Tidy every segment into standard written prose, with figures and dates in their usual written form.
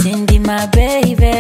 Cindy, my baby.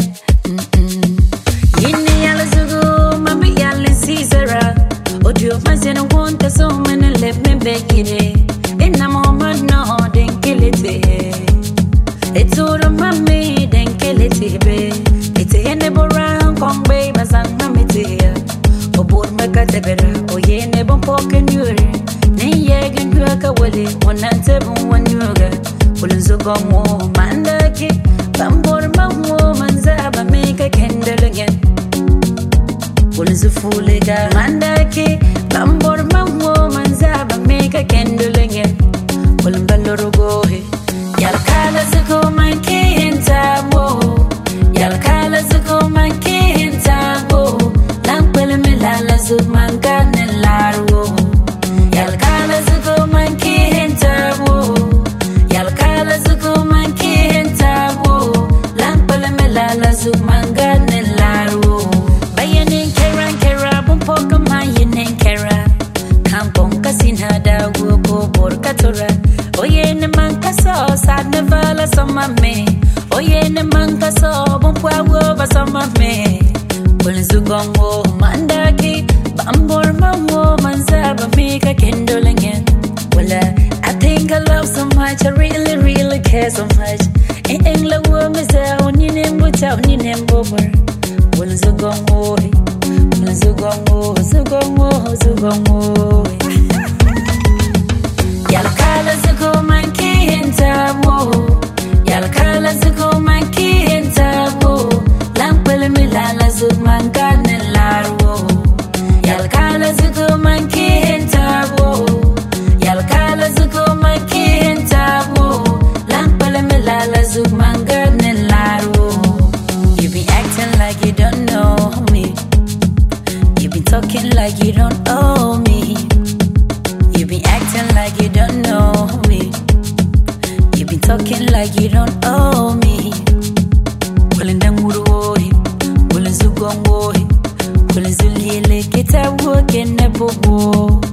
Yini yalazugu, mami yalin Caesara. Odio mazina won't so many let me beg it. In a moment, no, then kill it. It's all of mommy, then kill it, baby. It's a neighbor round, come baby, as I'm mammy dear. O board my category, o ye neighbor poking you. Nay, yagging you a kawali, one and 7 1 yoga. Pulls a gum woman, mandaki, bambor woman, zaba make a candle again. Pulls a fooliga, mandaki, bambor woman, zaba make a candle again. Pullum balorogo, Yalkala Zuko, my king, tabo. Yalkala Zuko, my king, tabo. Lampel Milala Zukman Garden Laro. Yalkala Zuko, my king, tabo. Yalkala Zuko, my king, tabo. Lampel Milala Zukman Garden Laro. Bayanin Kera, Kera, Bumpoka, my yin Kera. Kampong Casina, Dago, Borcatora. Oye ne manka so sad never la sama me. Oye ne manka so bumpwa wo ba sama me. Pulzu gongo mandaki bambor mawo manzaba mika kendolengen. Well I think I love so much, I really care so much. In England wo me say oni nembo cha oni nembo bar. Pulzu gongo zugongo. Yalkala Zuko, my king, tabo. Yalkala Zuko, my king, tabo. Lampel Milala Zukman Garden Laro. Yalkala Zuko, my king, tabo. Yalkala Zuko, my king, tabo. Lampel Milala Zukman Garden Laro. You be acting like you don't know me. You be talking like you don't owe me. You be acting like you don't know me. You be talking like you don't owe me. Pulling them wood woy, pulling Zugong woy, pulling Zulile, get a work in the bobo.